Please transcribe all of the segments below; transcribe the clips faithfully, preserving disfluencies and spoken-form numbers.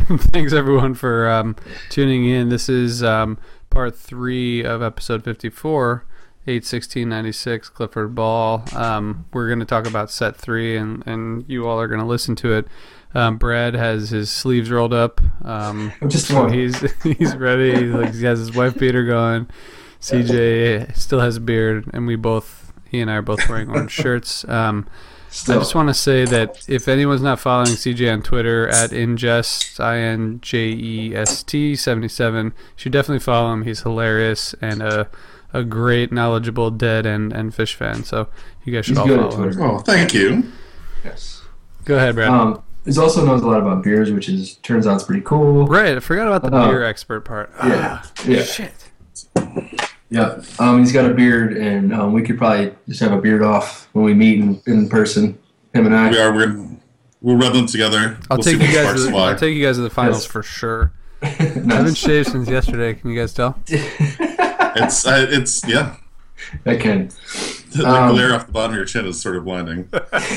Thanks everyone for um, tuning in. This is um, part three of episode fifty-four, eight sixteen ninety-six, Clifford Ball. Um, we're going to talk about set three, and, and you all are going to listen to it. Um, Brad has his sleeves rolled up. Um, just so he's he's ready. He, like, he has his wife beater going. C J still has a beard, and we both, he and I are both wearing orange shirts. Um, Still. I just want to say that if anyone's not following C J on Twitter at ingest, I N J E S T seventy-seven, you should definitely follow him. He's hilarious and a a great, knowledgeable dead and, and fish fan. So you guys should He's all good at follow him. Twitter. Oh, thank you. Yes. Go ahead, Brad. Um, he also knows a lot about beers, which is turns out it's pretty cool. Right, I forgot about the Uh, beer expert part. Yeah. Ah, Yeah. Shit. Yeah. Um, he's got a beard, and um, we could probably just have a beard off when we meet in, in person. Him and I. We are. We're we'll rub them together. I'll we'll take see you what guys. sparks To the, fly. I'll take you guys to the finals Yes. for sure. I haven't Nice. shaved since yesterday. Can you guys tell? It's uh, it's yeah. I can. The, the Um, glare off the bottom of your chin is sort of blinding.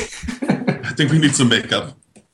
I think we need some makeup.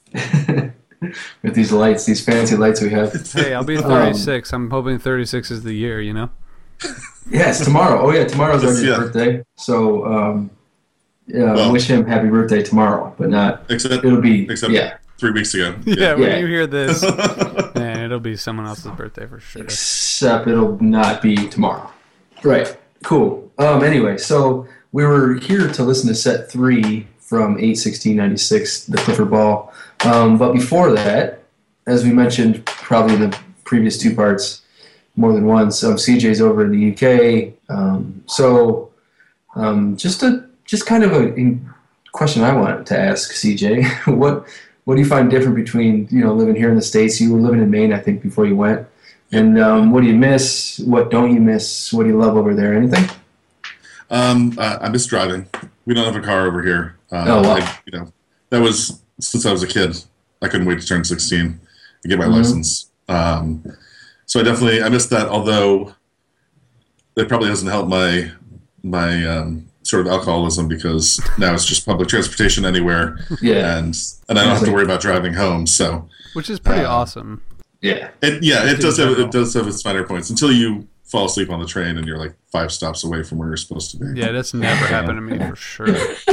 With these lights, these fancy lights we have. Hey, I'll be thirty-six. I'm hoping thirty-six is the year. You know. Yes, tomorrow. Oh yeah, tomorrow's Yes, Archie's yeah. birthday. So um, yeah, Well- wish him happy birthday tomorrow, but not. Except It'll be except yeah. three weeks ago. Yeah, when Yeah. you hear this, man, it'll be someone else's birthday for sure. Except it'll not be tomorrow. Right. Cool. Um. Anyway, so we were here to listen to set three from eight sixteen ninety-six, the Clifford Ball. Um. But before that, as we mentioned, probably in the previous two parts, more than once, um, C J's over in the U K. Um. So, um. Just a just kind of a in- question I wanted to ask C J. what What do you find different between you know living here in the States? You were living in Maine, I think, before you went. And um, what do you miss? What don't you miss? What do you love over there? Anything? Um, uh, I miss driving. We don't have a car over here. Uh, Oh, wow. I, you know, that was since I was a kid. I couldn't wait to turn sixteen and get my Mhm. license. Um, so I definitely I miss that. Although it probably doesn't help my my um, sort of alcoholism because now it's just public transportation anywhere, Yeah. and and I don't have to worry about driving home. So Which is pretty Uh, awesome. Yeah. it, yeah, it In does have general. it does have its minor points until you fall asleep on the train and you're like five stops away from where you're supposed to be. Yeah, that's never happened to me for sure.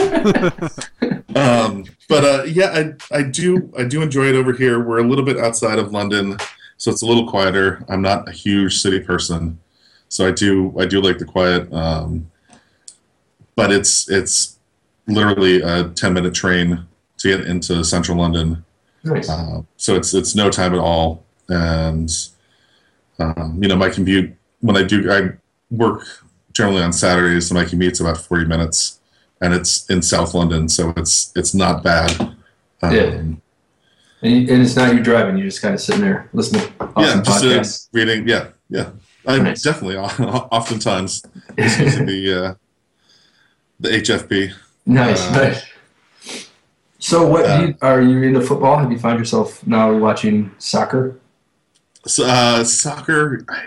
Um, but uh, yeah, I I do I do enjoy it over here. We're a little bit outside of London, so it's a little quieter. I'm not a huge city person, so I do I do like the quiet. Um, but it's it's literally a ten minute train to get into central London, Nice. uh, so it's it's no time at all. And um, you know, my commute when I do I work generally on Saturdays, so my commute's about forty minutes. And it's in South London, so it's it's not bad. Um, Yeah. And, you, and it's not you driving. You're just kind of sitting there listening to yeah, awesome just uh, podcasts. reading. Yeah, yeah. I Nice. definitely oftentimes listen to the uh, the H F P. Nice. uh, Nice. So, what uh, do you, are you into football? Have you found yourself now watching soccer? So, uh, soccer. I,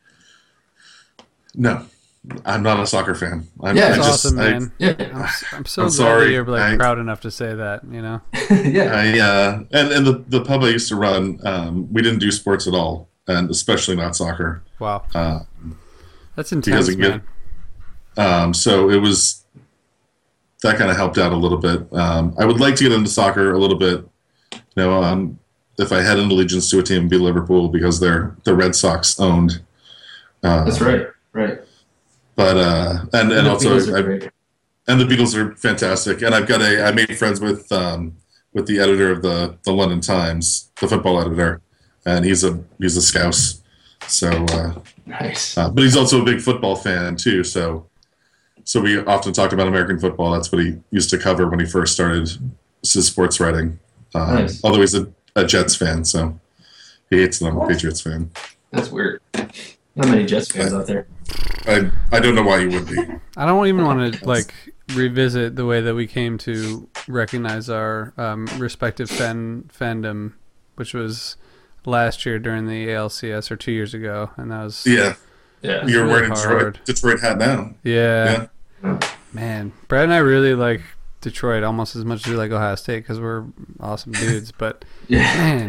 no, I'm not a soccer fan. I'm, Yeah, I That's just, awesome, I, man. Yeah. I'm, s- I'm so I'm glad sorry. that you're like I- proud enough to say that. You know. yeah. I uh, and and the the pub I used to run, um, we didn't do sports at all, and especially not soccer. Wow, Uh, that's intense, because it get- man. Um, so it was that kind of helped out a little bit. Um, I would like to get into soccer a little bit. You know, um, if I had an allegiance to a team, it'd be Liverpool because they're the Red Sox owned. Uh, That's right. Right. But uh, and and the also Beatles are I, great. and the Beatles are fantastic. And I've got a I made friends with um, with the editor of the the London Times, the football editor, and he's a he's a Scouse. So, uh, Nice. uh, but he's also a big football fan too. So. So we often talked about American football. That's what he used to cover when he first started his sports writing. Um, Nice. Although he's a, a Jets fan, so he hates that I'm a Patriots fan. That's weird. Not many Jets fans out there. I I don't know why you would be. I don't even want to like revisit the way that we came to recognize our um, respective fan fandom, which was last year during the A L C S or two years ago, and that was Yeah, Yeah. It's you're really wearing a Detroit, hard. Detroit hat now. yeah, Yeah. man. Brad and I really like Detroit almost as much as we like Ohio State because we're awesome dudes. But Yeah. man,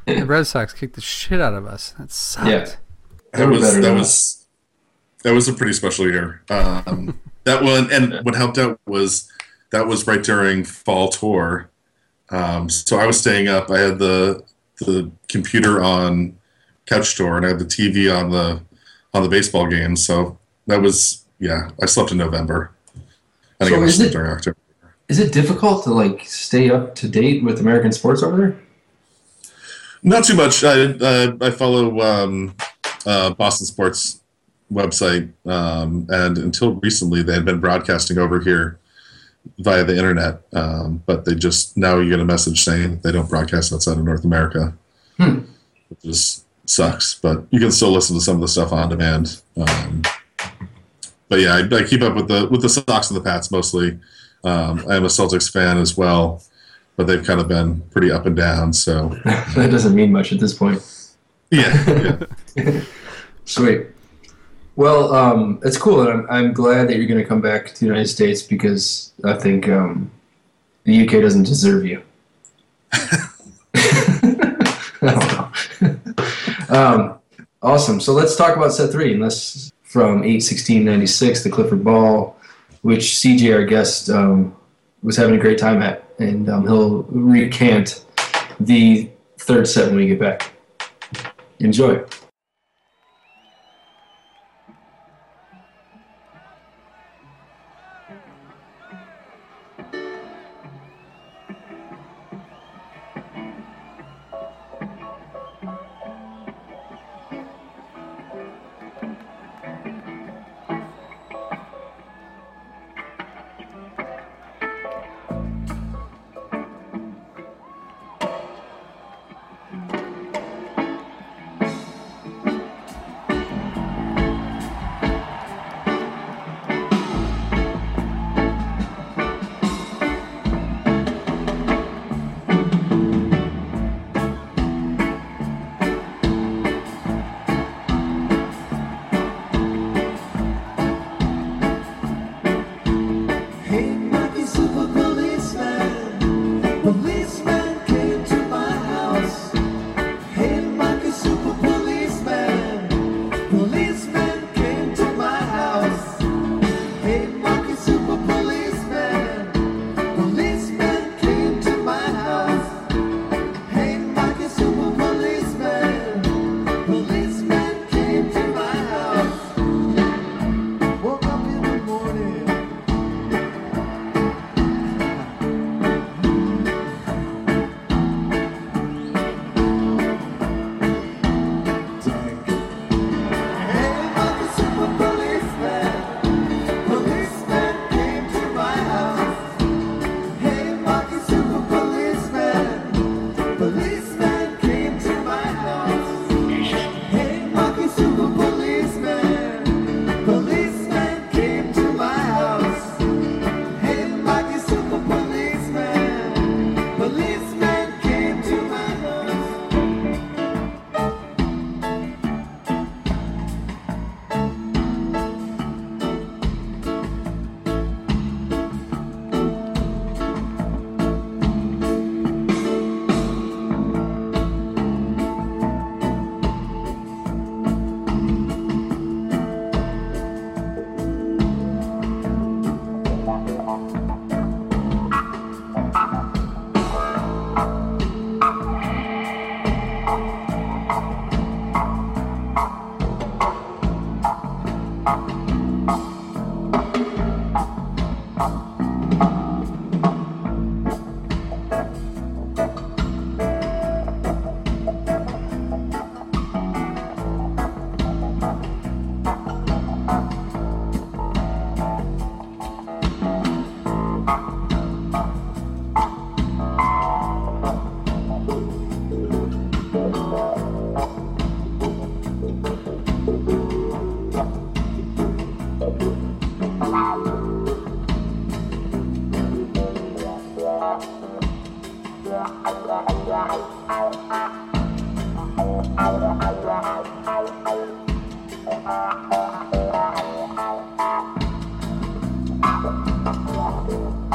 The Red Sox kicked the shit out of us. That sucked. Yeah. That was that was that was a pretty special year. Um, that one, and what helped out was that was right during fall tour. Um, so I was staying up. I had the the computer on couch tour, and I had the T V on the on the baseball games. So that was yeah. I slept in November. I think So I is slept it- during October. Is it difficult to like stay up to date with American sports over there? Not too much. I uh, I follow um, uh, Boston Sports website, um, and until recently they had been broadcasting over here via the internet, um, but they just now you get a message saying that they don't broadcast outside of North America, Hmm. which is sucks. But you can still listen to some of the stuff on demand. Um, but yeah, I, I keep up with the with the Sox and the Pats mostly. Um, I am a Celtics fan as well, but they've kind of been pretty up and down. So That doesn't mean much at this point. yeah, yeah. Sweet. Well, um, it's cool, and I'm, I'm glad that you're going to come back to the United States because I think um, the U K doesn't deserve you. I don't know. um, awesome. So let's talk about set three, and this from eight sixteen ninety-six, the Clifford Ball, which C J, our guest, um, was having a great time at, and um, he'll recant the third set when we get back. Enjoy.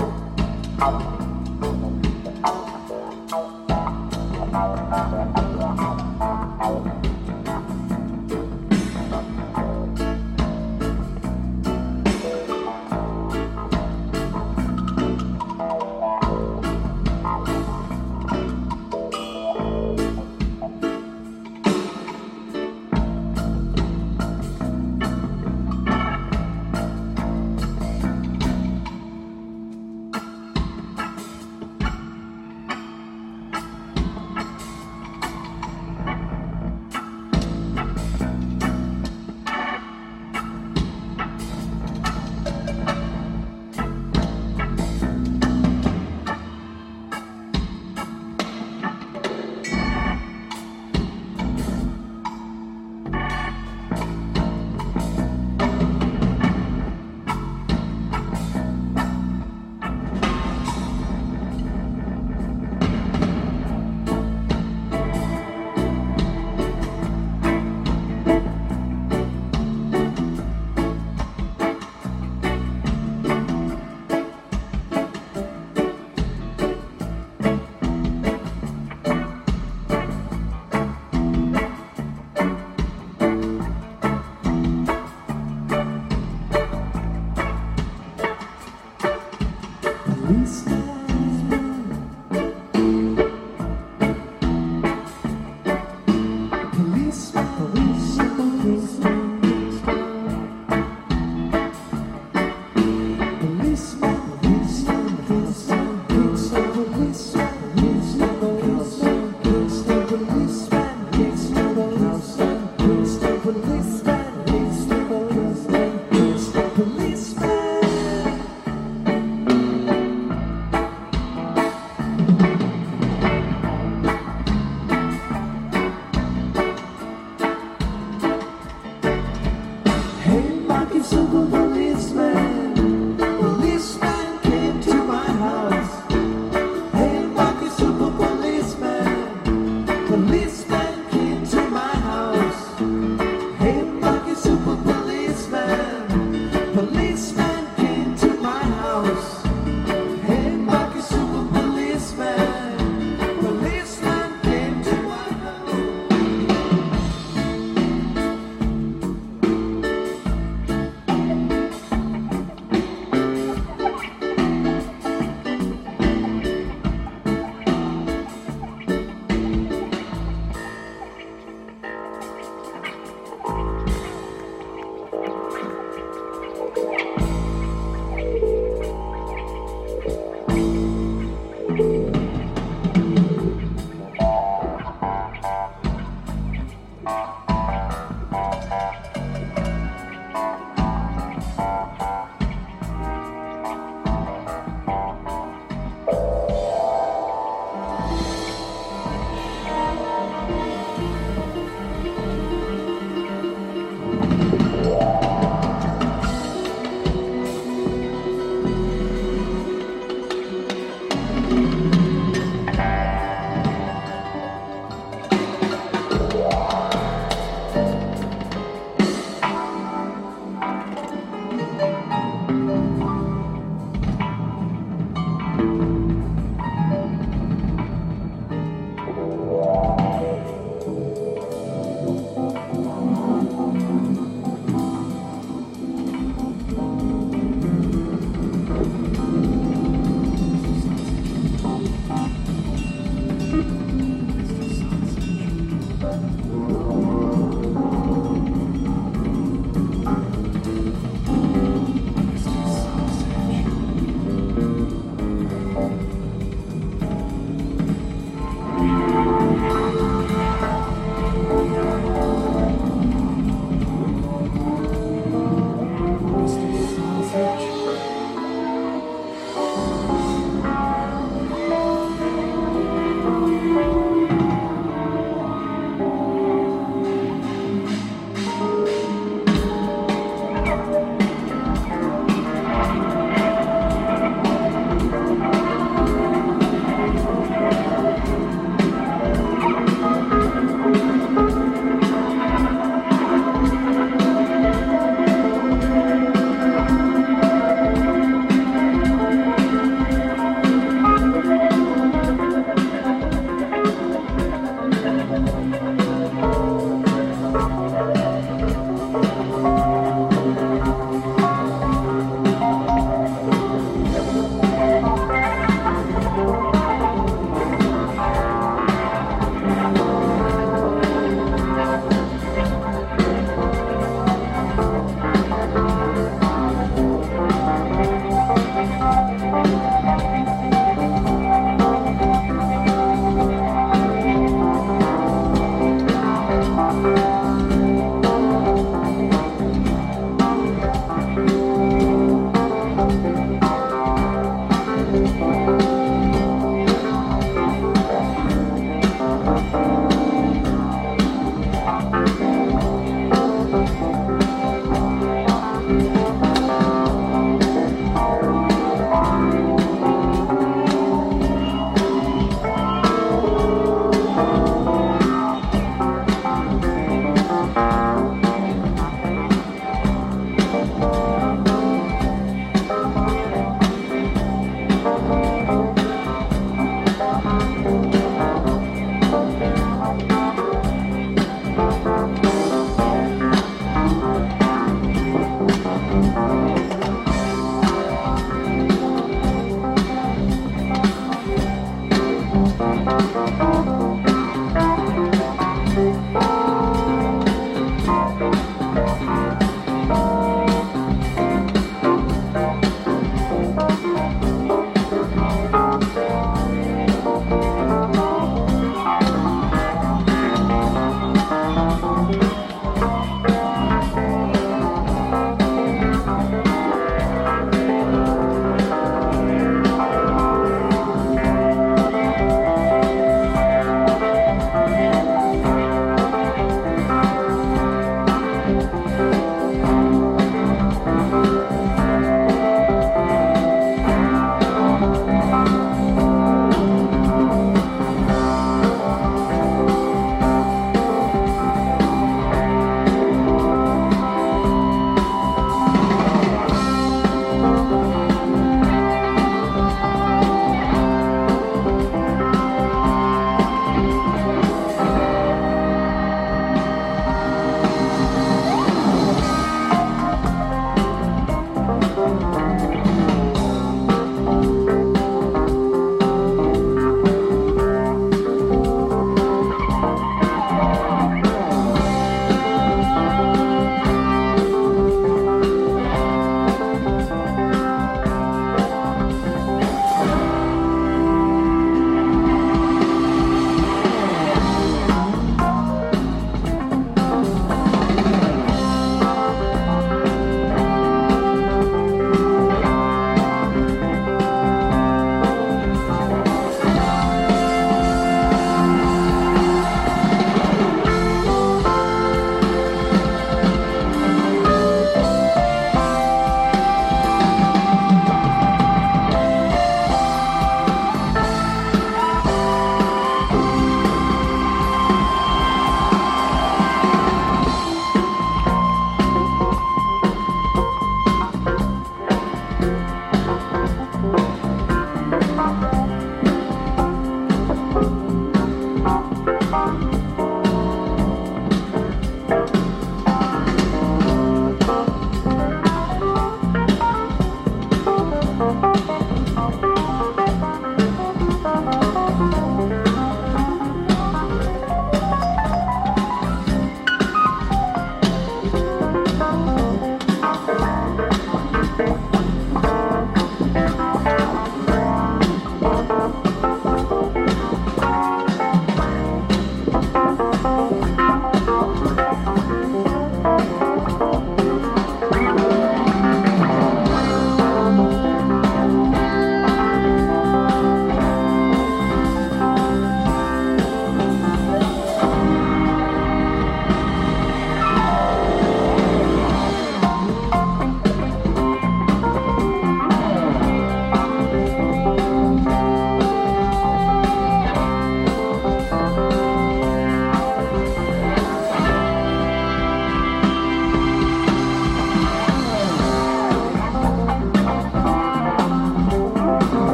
Thank you.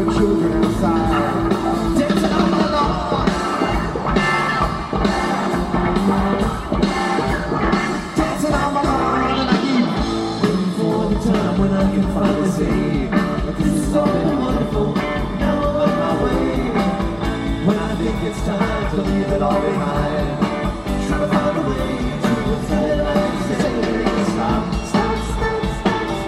the children outside, dancing on my lawn. Dancing on my lawn, and I keep waiting for the time when I can finally say that this is all wonderful. Now I'm on my way. When I think it's time to leave it all behind, trying to find a way to tell it like it's saying stop, stop, stop, stop,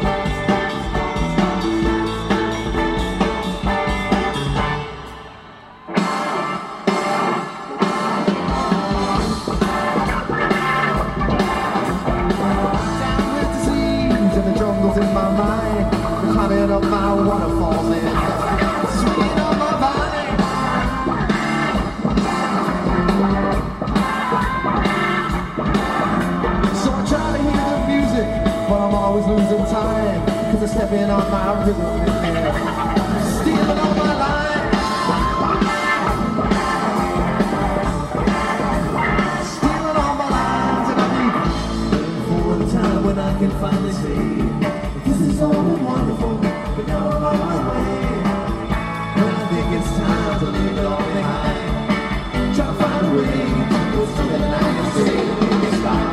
down with disease and the jungles in my mind, the climbing up my waterfalls and swinging on my vine. So I try to hear the music, but I'm always losing time, cause I'm stepping on my rhythm and stealing on my line. Stealing on my lines, and I keep waiting for the time when I can finally say this is all wonderful, but now I'm on my way. When I think it's time to leave it all behind, try to find a way to go something I can say stop.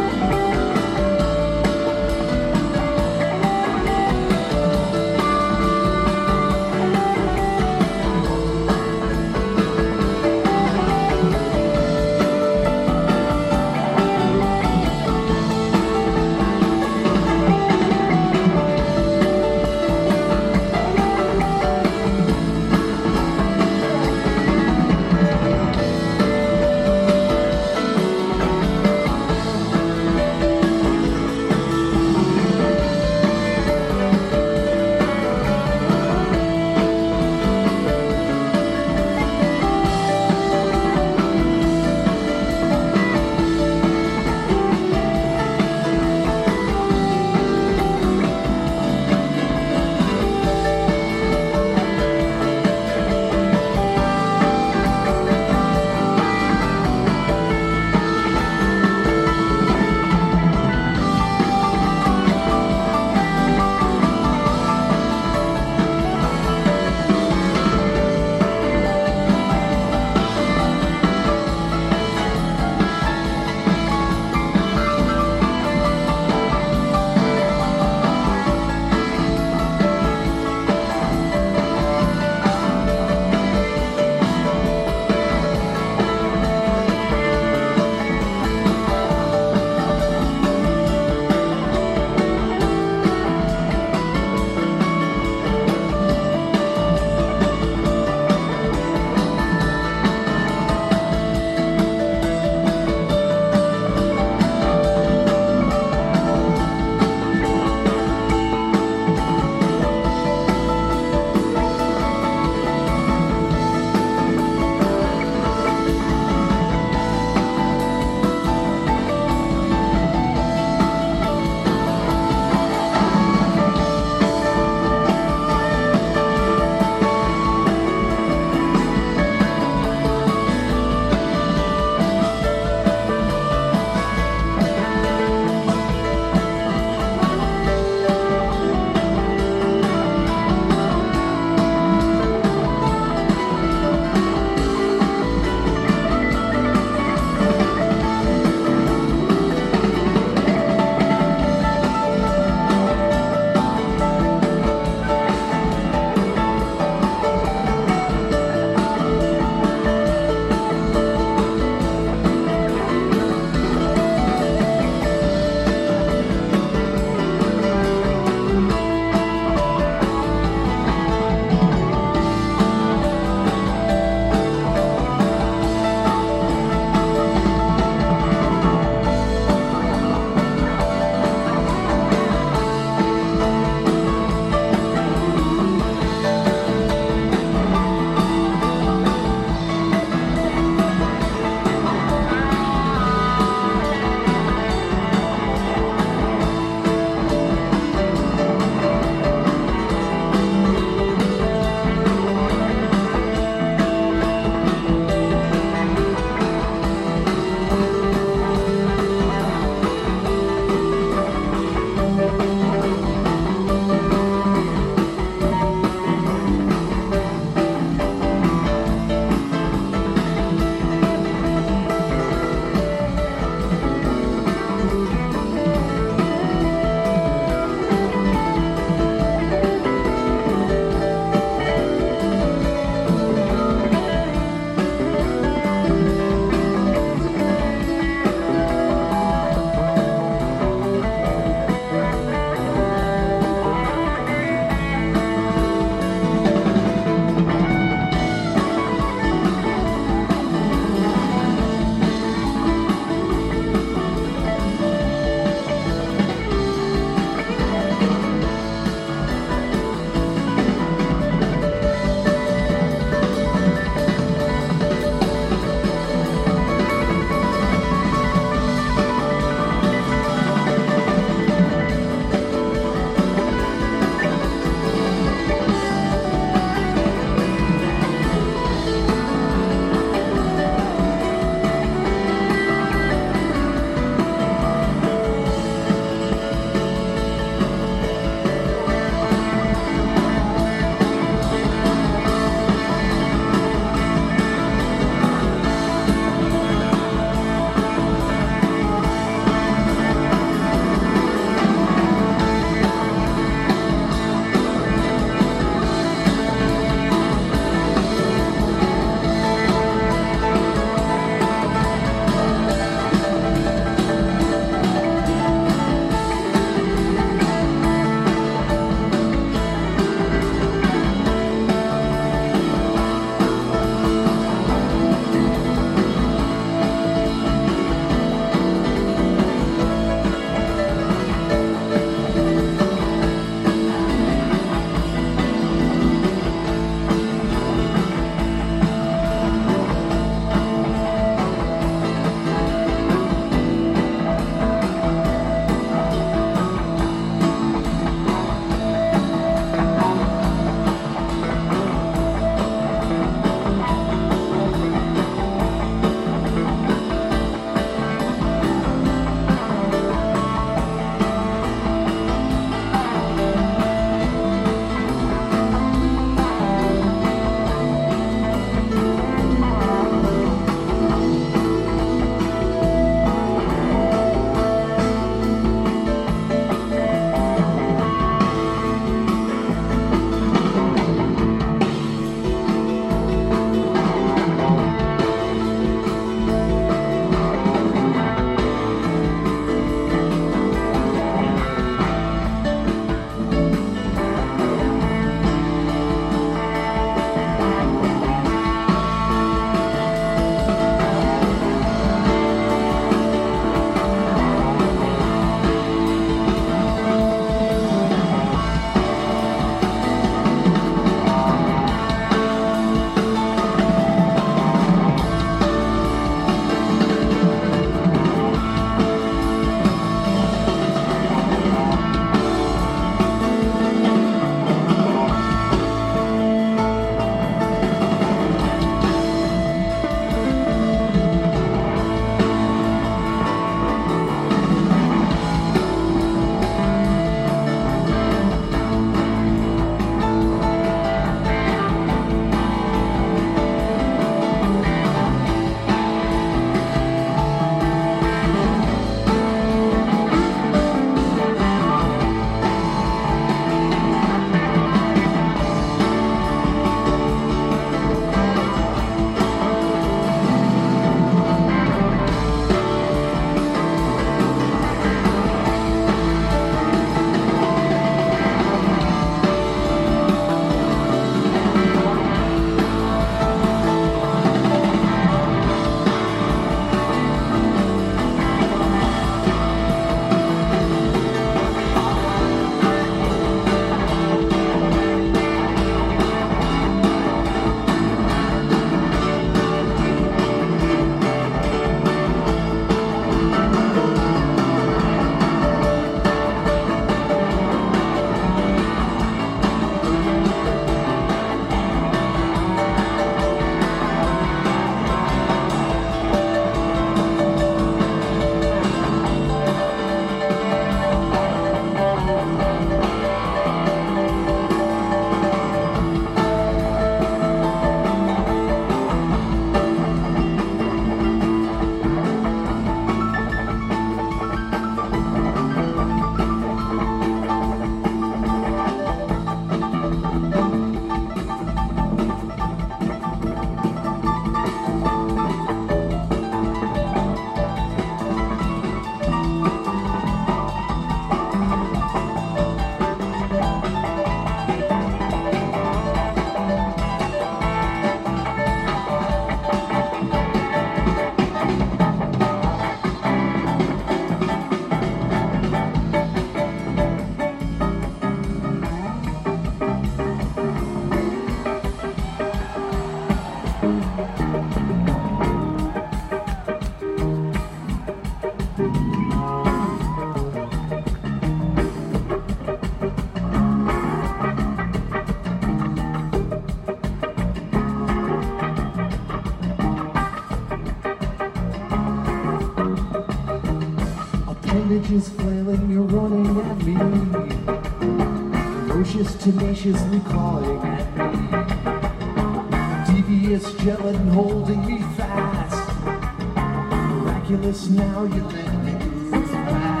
cartridges flailing, you're running at me. Ferocious, tenaciously clawing at me. Devious gelatin holding me fast. Miraculous, now you let me move fast.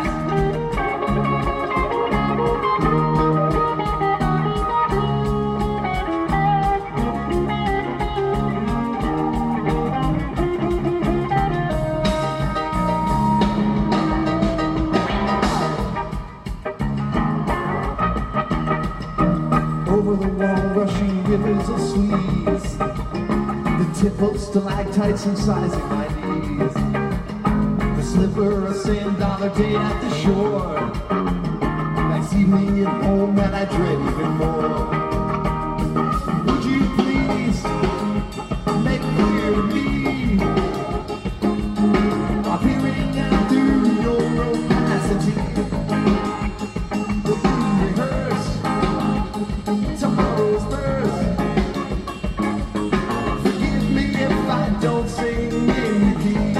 Over the wall, rushing rivers of sleaze. The tip of stalactites incising my knees. The slipper, a sand dollar day at the shore. Next evening at home that I dread even more. Would you please make clear to me? I'm peering out through your opacity. Will you rehearse tomorrow's verse? Forgive me if I don't sing in the key.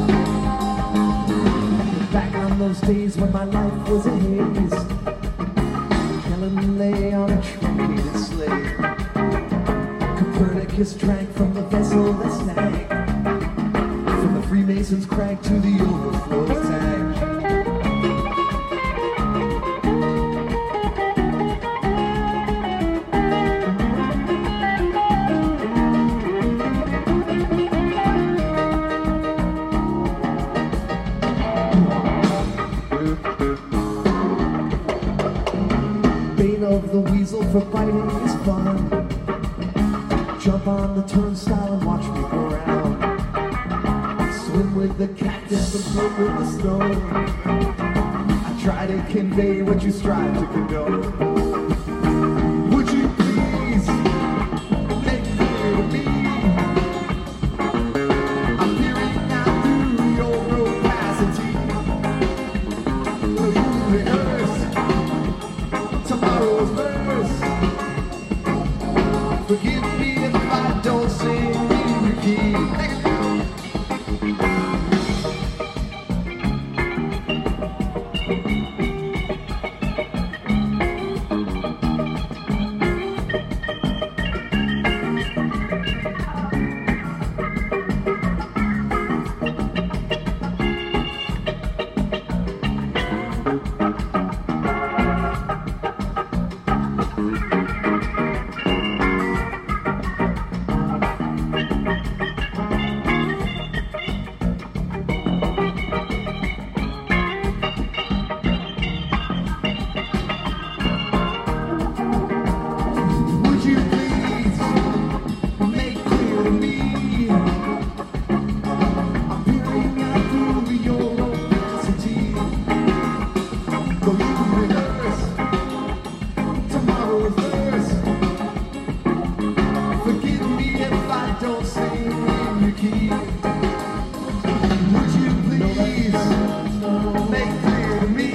Back on those days when my life was a haze, Helen lay on a truncated slate. Copernicus drank from the vessel that stank. From the Freemasons' crank to the overflow tank. Bane of the weasel for biting is fun. Jump on the turnstile and watch me go round. Swim with the cactus and float with the stone. I try to convey what you strive to condone. Would you please make clear to me? I'm peering out through your opacity. Will you rehearse tomorrow's verse? Forgive me if I don't sing in the key. Would you please make clear to me? I'm peering out through your opacity. Will you rehearse tomorrow's verse? Forgive me if I don't sing in your key. Would you please make clear to me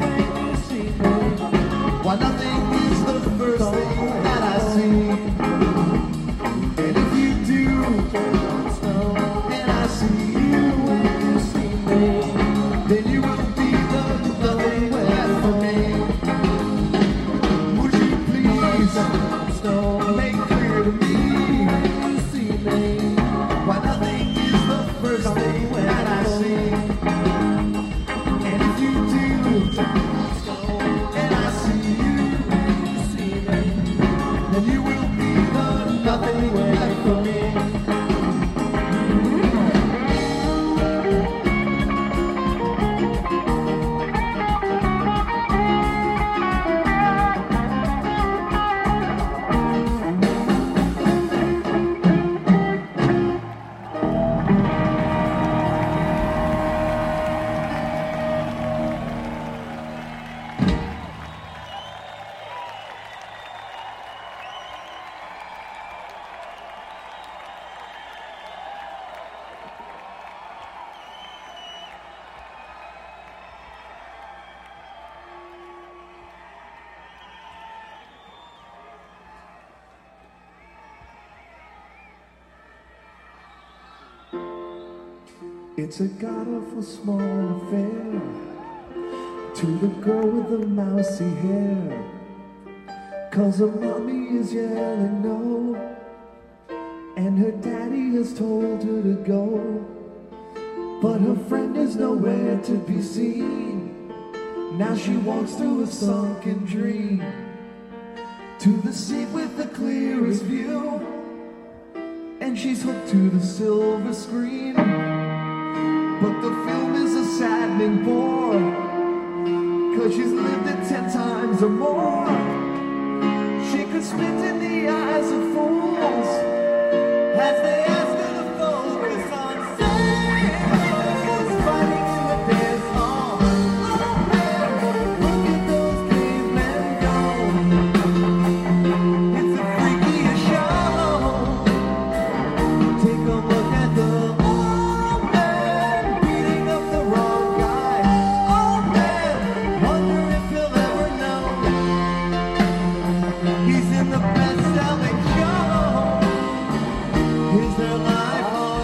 why nothing is the first thing that I see? And if you do, and I see you, then you will be the nothing left for me. Would you please make clear to me why nothing is the first thing that I see? And if you do, and I see you, then you will be the nothing left for me. It's a god awful small affair to the girl with the mousy hair. Cause her mommy is yelling no, and her daddy has told her to go. But her friend is nowhere to be seen. Now she walks through a sunken dream to the seat with the clearest view, and she's hooked to the silver screen. But the film is a saddening bore, cause she's lived it ten times or more. She could spit in the eyes of fools as they ask her to focus on sex, fighting in the dance hall. Oh man, look at those cavemen go. It's a freakiest show. Take a look at the old man beating up the wrong guy. Oh man, wonder if he'll ever know he's in the best-selling show. Is their life on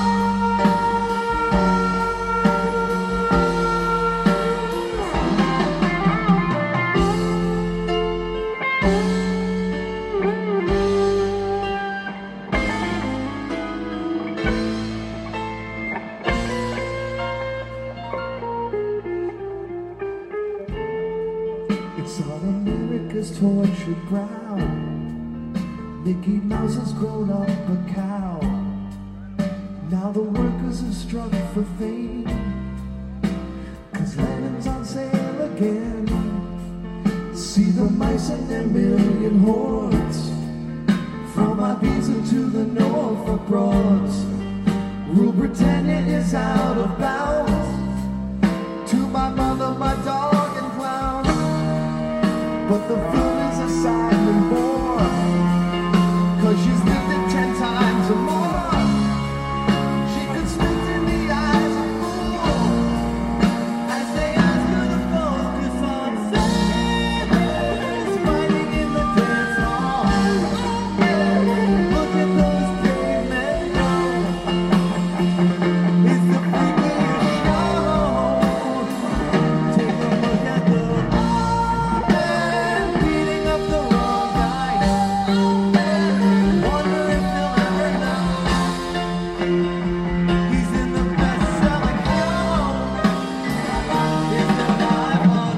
It's on America's tortured brow. Mickey Mouse has grown up a cow. Now the workers have struck for fame, cause Lennon's on sale again. See the mice in their million hordes, from Ibiza to the Norfolk Broads. Rule Britannia is out of bounds, to my mother, my dog, and clown. But the film is a silent bore, cause she's lived it ten times or more. She could spit in the eyes of fools as they ask her to focus on sailors fighting in the dance hall. Look at those cavemen go. It's the freakiest show. Take a look at the old man beating up the wrong guy. Wonder if he'll ever know he's in the best-selling show. Is their life on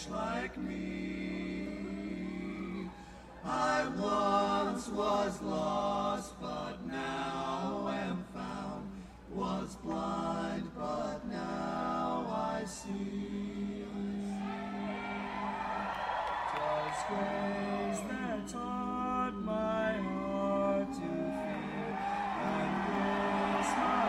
much like me. I once was lost, but now am found. Was blind, but now I see. 'Twas grace that taught my heart to fear, and grace my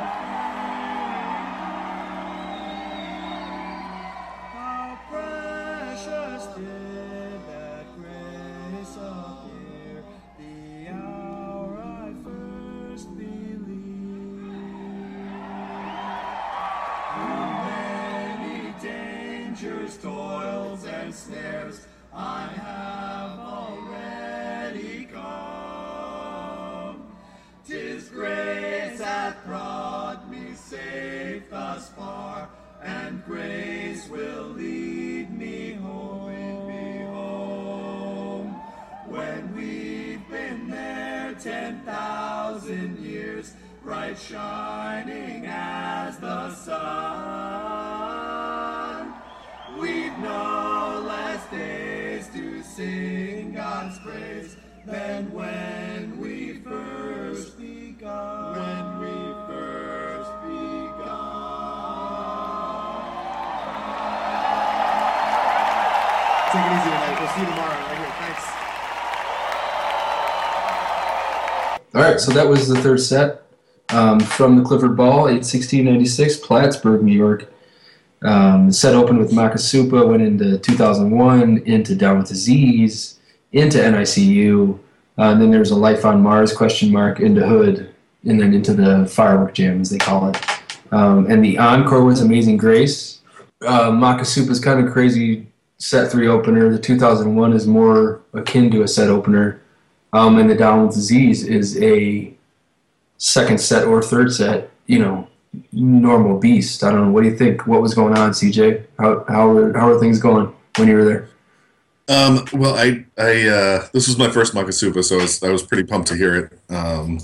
fear. How precious did that grace appear, the hour I first believed. Through many dangers, toils, and snares, I have already come. 'Tis grace hath brought me safe thus far, and grace will lead me home. Lead me home. When we've been there ten thousand years, bright shining as the sun, we've no less days to sing God's praise than when we first begun. When we first begun. Take it easy tonight. We'll see you tomorrow. Okay, thanks. All right, so that was the third set um, from the Clifford Ball, eight sixteen ninety-six, Plattsburgh, New York. Um, the set opened with Makasupa, went into two thousand one, into Down with Disease, into N I C U, uh, and then there's a Life on Mars question mark, into Hood, and then into the Firework Jam, as they call it. Um, and the encore was Amazing Grace. Uh, Makasupa's kind of crazy set three opener. The two thousand one is more akin to a set opener. Um, and the Down with Disease is a second set or third set, you know, normal beast. I don't know. What do you think? What was going on, C J? How how are, how are things going when you were there? Um, well, I, I, uh, this was my first Makasupa, so I was, I was pretty pumped to hear it. Um,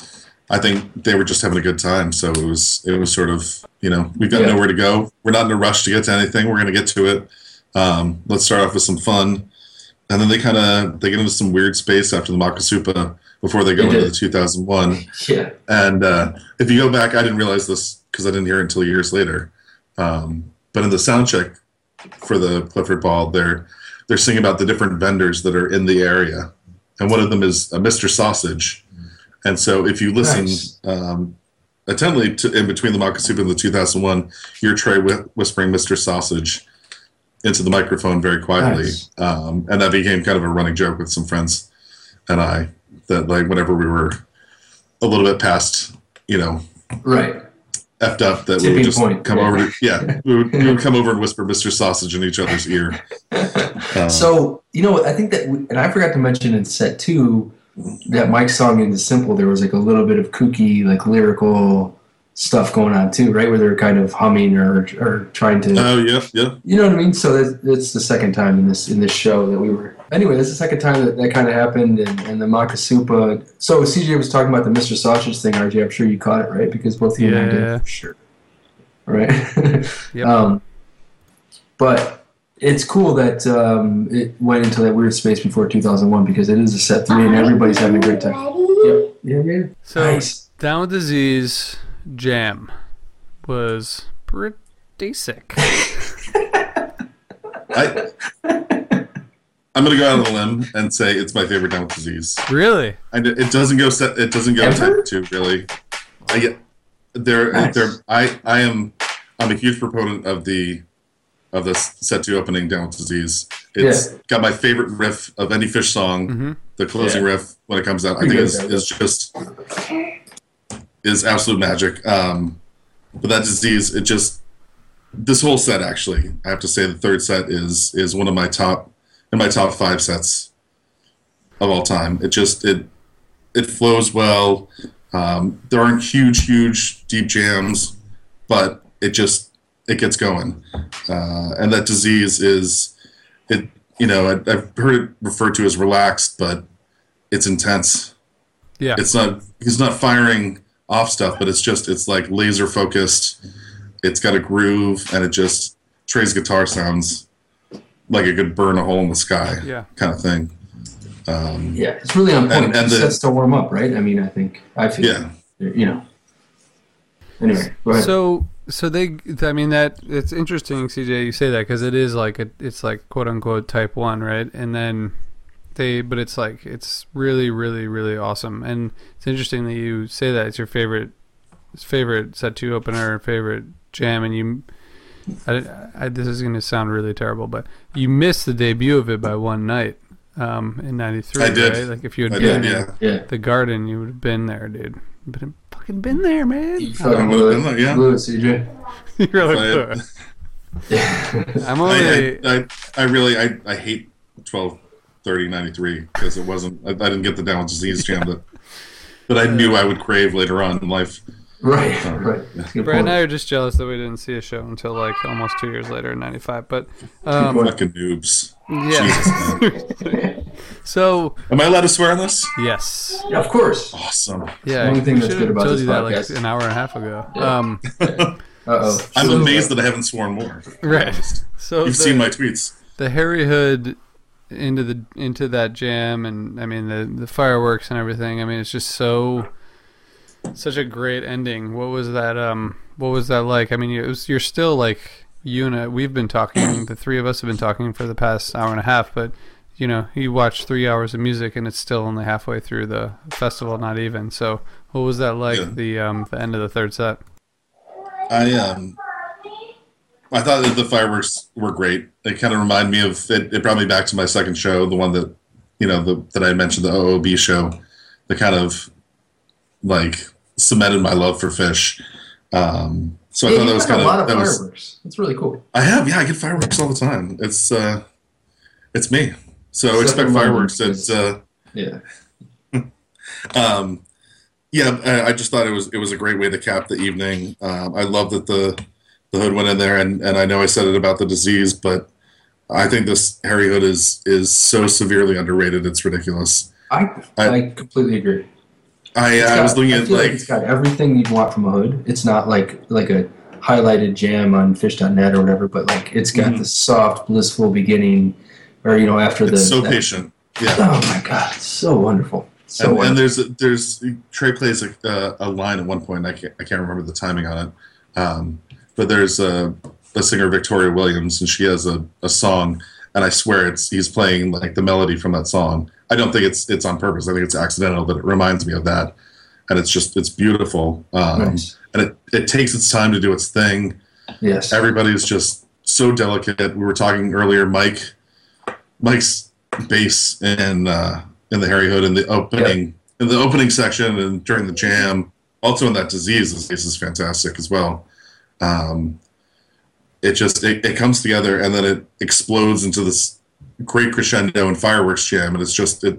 I think they were just having a good time, so it was, it was sort of, you know, we've got Yeah. nowhere to go. We're not in a rush to get to anything. We're going to get to it. Um, let's start off with some fun. And then they kind of, they get into some weird space after the Makasupa before they go They into did. the two thousand one. Yeah. And uh, if you go back, I didn't realize this because I didn't hear it until years later. Um, but in the sound check for the Clifford Ball, they're they're singing about the different vendors that are in the area, and one of them is uh, Mister Sausage. And so if you listen Nice. um, attentively to, in between the Makasupa and the two thousand one, you're Trey whi- whispering Mister Sausage into the microphone very quietly, Nice. um, and that became kind of a running joke with some friends and I. That like whenever we were a little bit past, you know, Right. effed up, that we Tipping would just point. come over to, yeah, we would, we would come over and whisper Mister Sausage in each other's ear. Um, So, you know, I think that, we, and I forgot to mention in set two, that Mike's song in The Simple, there was like a little bit of kooky, like lyrical stuff going on too, right? Where they were kind of humming or or trying to, oh, yeah, yeah. you know what I mean? So that's, that's the second time in this in this show that we were. Anyway, that's the second time that that kind of happened, and, and the Makasupa. So C J was talking about the Mister Sausage thing, R J. I'm sure you caught it, right? Because both you and I Yeah. did, for sure. Right? Yep. um, but it's cool that um, it went into that weird space before two thousand one because it is a set three and everybody's having a great time. Yep. Yeah, yeah. So Nice. Down with Disease Jam was pretty sick. I, I'm gonna go out on a limb and say it's my favorite Down with Disease. Really? And it, it doesn't go set. It doesn't go Ever? set two really. I get there. Nice. There. I. I am. I'm a huge proponent of the of the set two opening Down with Disease. It's Yeah. got my favorite riff of any Fish song. Mm-hmm. The closing Yeah. riff when it comes out, I Pretty think good, is, that is just is absolute magic. Um, but that Disease, it just this whole set actually, I have to say the third set is is one of my top in my top five sets of all time. It just it it flows well. Um, there aren't huge, huge deep jams, but it just it gets going. Uh, and that Disease is it. You know, I, I've heard it referred to as relaxed, but it's intense. Yeah. It's not he's not firing off stuff, but it's just it's like laser focused. It's got a groove, and it just Trey's guitar sounds like it could burn a hole in the sky, Yeah. kind of thing. Um, Yeah, it's really on point. And- and it the- sets to warm up, right? I mean, I think I feel. yeah, You know. Anyway, go ahead. So, so they, I mean, that it's interesting, C J, you say that because it is like a, it's like quote unquote type one, right? And then they, but it's like it's really, really, really awesome, and it's interesting that you say that it's your favorite, favorite set two opener, favorite jam, and you. I, I, this is going to sound really terrible, but you missed the debut of it by one night um, in ninety-three, I did. right? Like if you had I been did, in yeah. yeah. the Garden, you would have been there, dude. Been, fucking been there, man. You fucking would've blew been there, it, yeah. blew it, C J. You really I- blew it. I'm only. I, I, I, I really I, I hate twelve thirty ninety-three because it wasn't I, I didn't get the Down with Disease jam that that I knew I would crave later on in life. Right, right. Good Brad and point. I are just jealous that we didn't see a show until like almost two years later in ninety-five. But um, Fucking noobs. yeah. Jesus, man. So Am I allowed to swear on this? yes, Yeah, of course. Awesome. yeah. the only thing we that's should've good about told this you that like podcast. an hour and a half ago. Yeah. Um, Uh-oh. I'm So, amazed uh, that I haven't sworn more. right. So You've the, seen my tweets. the Harry Hood into the into that jam, and I mean the the fireworks and everything. I mean it's just so such a great ending. What was that? Um, what was that like? I mean, it was you're still like you and I, we've been talking. The three of us have been talking for the past hour and a half, but you know, you watch three hours of music and it's still only halfway through the festival, not even. So, what was that like? Yeah. The um the end of the third set. I um, I thought that the fireworks were great. They kind of remind me of it. It brought me back to my second show, the one that you know the that I mentioned, the O O B show. The kind of like cemented my love for Fish. Um, so I yeah, thought you that was got kind a lot of that was. fireworks. That's really cool. I have, yeah, I get fireworks all the time. It's uh, it's me. So Second expect one fireworks. is- It's uh, Yeah. um, yeah. I, I just thought it was it was a great way to cap the evening. Um, I love that the the Hood went in there, and, and I know I said it about the disease, but I think this Harry Hood is is so severely underrated. It's ridiculous. I I- I completely agree. I It's I got- was looking I at feel like like it's got everything you'd want from a Hood. It's not like like a highlighted jam on fish dot net or whatever, but like it's got Mhm. the soft, blissful beginning, or you know after the. it's so that- patient. Yeah. Oh my god, it's so wonderful. So and, wonderful. and there's there's Trey plays a, uh, a line at one point. I can't I can't remember the timing on it, um, but there's a, a singer Victoria Williams, and she has a, a song, and I swear it's he's playing like the melody from that song. I don't think it's it's on purpose. I think it's accidental, but it reminds me of that, and it's just it's beautiful. Um, Nice. And it it takes its time to do its thing. Yes. Everybody's just so delicate. We were talking earlier, Mike, Mike's bass in uh, in the Harry Hood in the opening in the opening section and during the jam, also in that disease, his bass is fantastic as well. Um, it just it, it comes together and then it explodes into this great crescendo and fireworks jam, and it's just it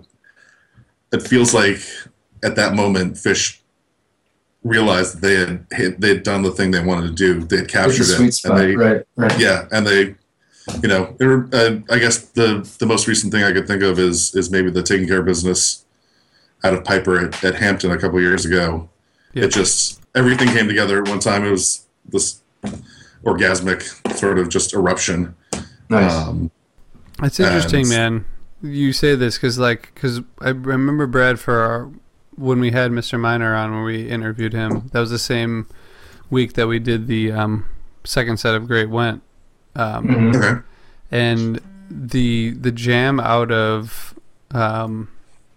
it feels like at that moment Fish realized that they had hit, they had done the thing they wanted to do. They had It's captured a sweet it, spot, and they right? Right. yeah, and they, you know, they were, uh, I guess the the most recent thing I could think of is is maybe the Taking Care business out of Piper at, at Hampton a couple of years ago. Yeah. It just everything came together at one time. It was this orgasmic sort of just eruption. Nice. Um, It's interesting, And- man. You say this because, like, because I remember Brad for our, when we had Mister Miner on when we interviewed him. That was the same week that we did the um, second set of Great Went, um, Mhm. okay. and the the jam out of, um,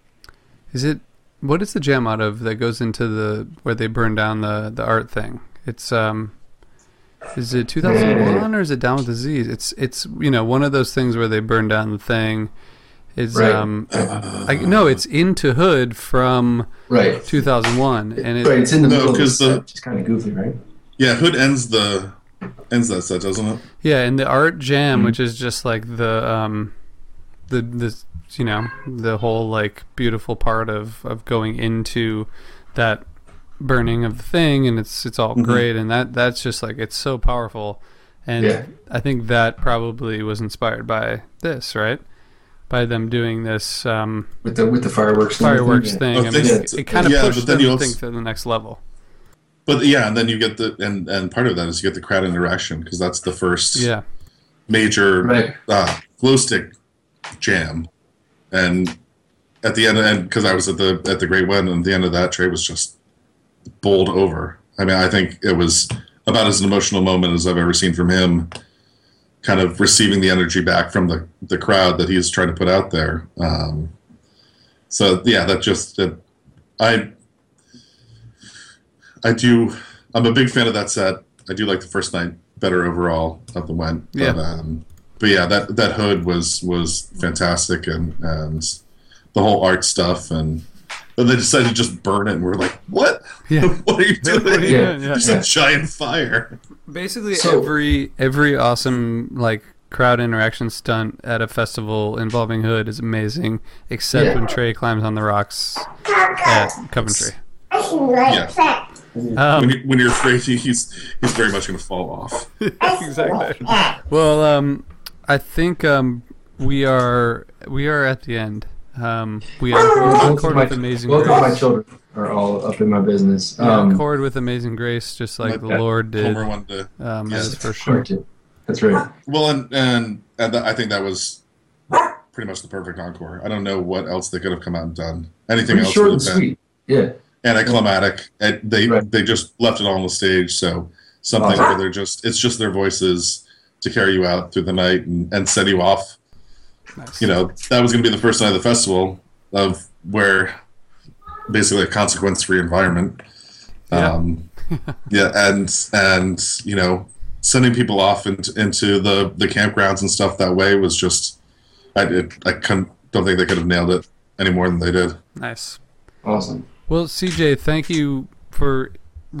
is it what is the jam out of that goes into the where they burn down the the art thing? It's um. Is it two thousand one or is it Down with Disease? It's it's you know one of those things where they burn down the thing. Is Right. um I, no, it's Into Hood from Right. two thousand one, and it, Right. It's in the No, middle of the 'cause the- set, which is kind of goofy, right? Yeah, Hood ends the ends that set, doesn't it? yeah, and the art jam, Mm-hmm. which is just like the um the the you know the whole like beautiful part of of going into that burning of the thing, and it's it's all Mhm. great, and that that's just like it's so powerful, and Yeah. I think that probably was inspired by this, right? By them doing this um, With the with the fireworks. and fireworks everything, thing. Oh, I mean, thanks. it, it kind of Yeah, pushed but then them you to also- think to the next level. But yeah, and then you get the and and part of that is you get the crowd interaction because that's the first Yeah, major Right. uh, glow stick jam, and at the end, and because I was at the at the Great One, and at the end of that, Trey was just bowled over. I mean, I think it was about as an emotional moment as I've ever seen from him, kind of receiving the energy back from the, the crowd that he's trying to put out there. Um, so yeah, that just that I I do I'm a big fan of that set. I do like the first night better overall of the Went. Yeah. But, um, but yeah, that that hood was was fantastic, and and the whole art stuff, and then they decided to just burn it, and we're like, what? Yeah. What are you doing? What are you doing? Yeah. Just a giant fire. Basically, So- every every awesome like crowd interaction stunt at a festival involving Hood is amazing, except Yeah. when Trey climbs on the rocks at Coventry. Yeah. Um, When, you, when you're afraid, he- he's he's very much going to fall off. exactly. Well, um, I think um, we are we are at the end. Um, we are Both on of chord my, with Amazing both Grace. of my children are all up in my business. Yeah, Um, chord with Amazing Grace, just like the Like Lord did. Homer wanted to. Um, Yeah. that is for sure. Sure. That's right. Well, and and, and th- I think that was pretty much the perfect encore. I don't know what else they could have come out and done. Anything Pretty else short would and have been sweet. Yeah. anticlimactic. And they Right. they just left it all on the stage. So something Awesome. where they're just it's just their voices to carry you out through the night and, and set you off. Nice. You know, that was going to be the first night of the festival of where basically a consequence-free environment. Yeah. Um, yeah, and and you know, sending people off into, into the, the campgrounds and stuff that way was just I did I couldn't, don't think they could have nailed it any more than they did. Nice. Awesome. Well, C J, thank you for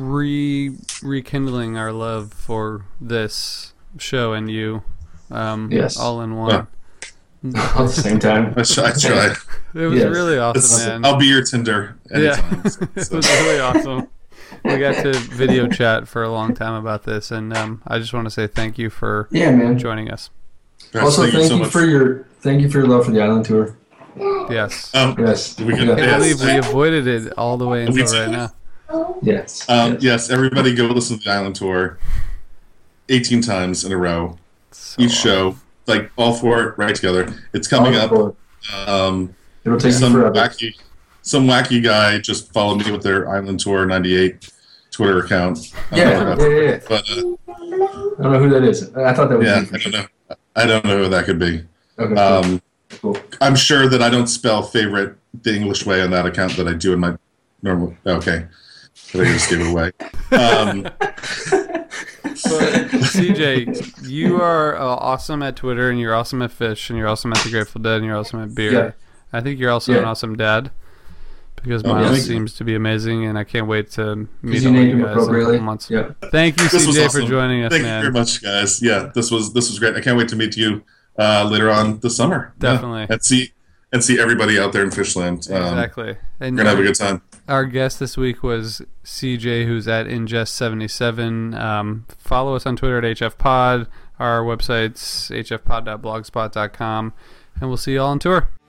re rekindling our love for this show and you, um, Yes. all in one. Yeah. At the same time. I, try, I tried. It was Yes. really awesome, It's- man. I'll be your Tinder Yeah, anytime. it So- was really awesome. We got to video chat for a long time about this, and um, I just want to say thank you for Yeah, man. joining us. Guys, Also, thank, so you, much. for your thank you for your love for the island tour. Yes. Um, Yes. We can- Yeah. I can't yes. believe we avoided it all the way We until did. right now. Yes. Um, yes. yes, everybody go listen to the Island Tour eighteen times in a row. So Each show, like all four right together. It's coming up. Wonderful. Um, It'll take you some forever. wacky, some wacky guy just followed me with their Island Tour ninety-eight Twitter account. I Yeah, don't know yeah, yeah, yeah. But uh, I don't know who that is. I thought that was yeah, you. I don't know. I don't know who that could be. Okay, Um, cool. I'm sure that I don't spell favorite the English way on that account that I do in my normal. Okay, but I just gave it away. Um, But C J, you are uh, awesome at Twitter, and you're awesome at Fish, and you're awesome at the Grateful Dead, and you're awesome at beer. Yeah. I think you're also an Yeah. awesome dad, because Oh, Miles thank you. seems to be amazing, and I can't wait to meet Because you all named you him guys in a appropriately. couple months. Yeah. Thank you, This C was J, awesome. for joining us, Thank man. you very much, guys. Yeah, this was this was great. I can't wait to meet you uh, later on this summer. Yeah. Definitely. and see and see everybody out there in Fishland. Um, Exactly. And We're gonna have a good time. our guest this week was C J, who's at ingest seventy-seven. Um, follow us on Twitter at H F Pod. Our website's h f pod dot blogspot dot com. And we'll see you all on tour.